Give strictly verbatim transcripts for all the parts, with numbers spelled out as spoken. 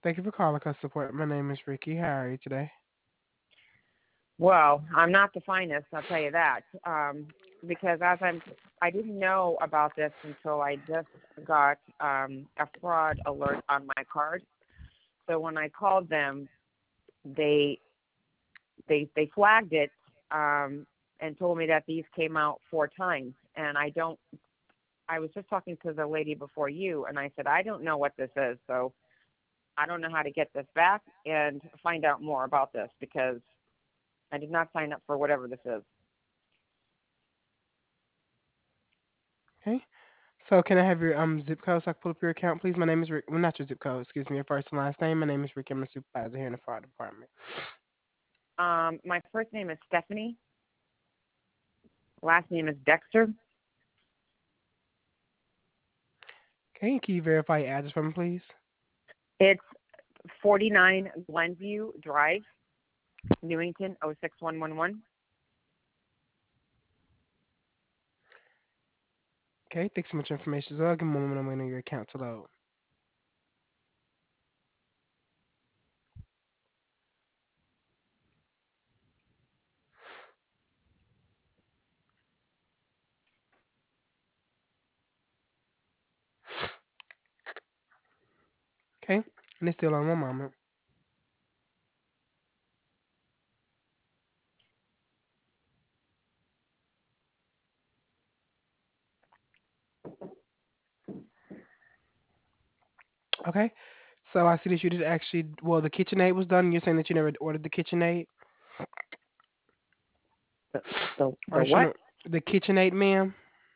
Thank you for calling us support. My name is Ricky. How are you today? Well, I'm not the finest, I'll tell you that. Um, because as I'm, I didn't know about this until I just got um, a fraud alert on my card. So when I called them, they they they flagged it um, and told me that these came out four times, and I don't. I was just talking to the lady before you, and I said I don't know what this is, so I don't know how to get this back and find out more about this because I did not sign up for whatever this is. Okay. So can I have your um zip code so I can pull up your account, please? My name is Rick. Well, not your zip code. Excuse me. Your first and last name. My name is Rick. I'm a supervisor here in the fire department. Um, my first name is Stephanie. Last name is Dexter. Okay. Can you verify your address for me, please? It's forty-nine Glenview Drive, Newington, oh six one one one. Okay. Thanks so much information. So I'll give me a moment. I'm waiting on your account to load. Okay. And it's still on one moment. Okay. So I see that you did actually. Well, the KitchenAid was done. You're saying that you never ordered the KitchenAid. The, the, Are the you sure? what? no- The KitchenAid, ma'am.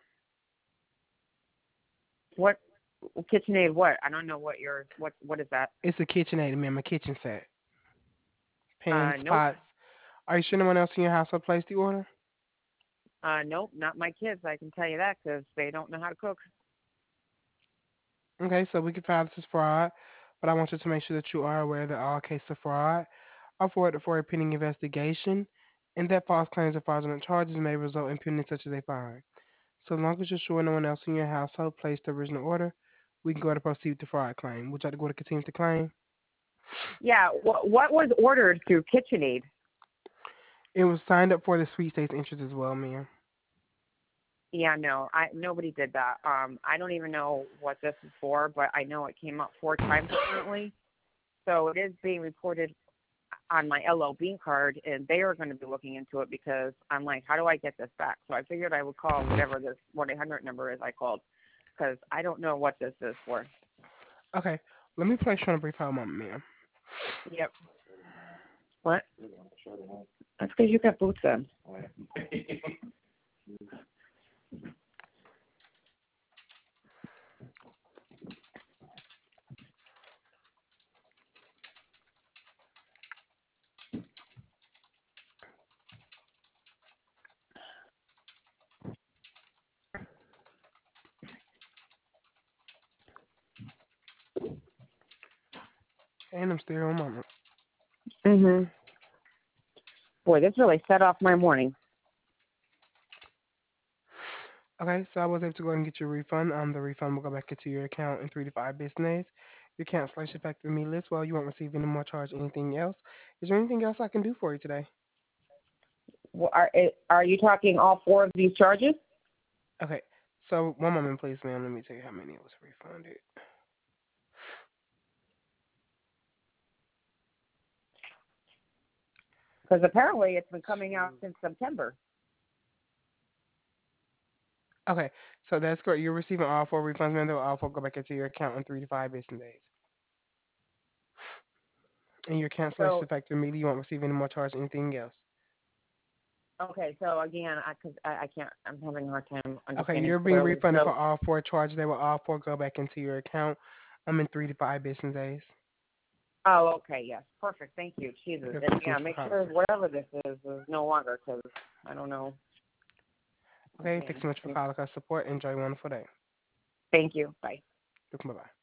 What? KitchenAid what? I don't know what your, what, what is that? It's a KitchenAid, ma'am. A kitchen set. Uh, Pans, nope. pots. Are you sure no one else in your household placed the order? Uh, nope, not my kids. I can tell you that because they don't know how to cook. Okay, so we can file this as fraud, but I want you to make sure that you are aware that all cases of fraud are forwarded for a pending investigation, and that false claims or fraudulent charges may result in penalties such as a fine. So as long as you're sure no one else in your household placed the original order, we can go to proceed with the fraud claim. Would you like to go to continue to claim? Yeah, what, what was ordered through KitchenAid? It was signed up for the sweet states interest as well, ma'am. Yeah, no, I nobody did that. Um, I don't even know what this is for, but I know it came up four times apparently. So it is being reported on my L L Bean card, and they are going to be looking into it because I'm like, how do I get this back? So I figured I would call whatever this one eight hundred number is I called because I don't know what this is for. Okay, let me place you on a brief hold moment, ma'am. Yep. What? That's because you got boots on. And I'm still here one moment. Mhm. Boy, this really set off my morning. Okay, so I was able to go ahead and get your refund. Um, the refund will go back into your account in three to five business days. Your cancellation factor me list. Well, you won't receive any more charge. Anything else? Is there anything else I can do for you today? Well, are eh, are you talking all four of these charges? Okay, so one moment, please, ma'am. Let me tell you how many was refunded. Because apparently it's been coming out since September. Okay, so that's correct. You're receiving all four refunds, ma'am. They'll all four go back into your account in three to five business days. And your cancellation So factor immediately. You won't receive any more charge. Anything else? okay, so again, I cause I, I can't. I'm having a hard time Okay, understanding you're being clearly. refunded for So all four charges. They will all four go back into your account. I'm in three to five business days. oh, okay, yes, perfect. Thank you, Jesus. Okay, And thanks so yeah, much for make calling, sure sir. whatever this is is no longer because I don't know. Oh Okay, thanks man. so much for calling us support. Enjoy a wonderful day. Thank you. Bye. Bye bye.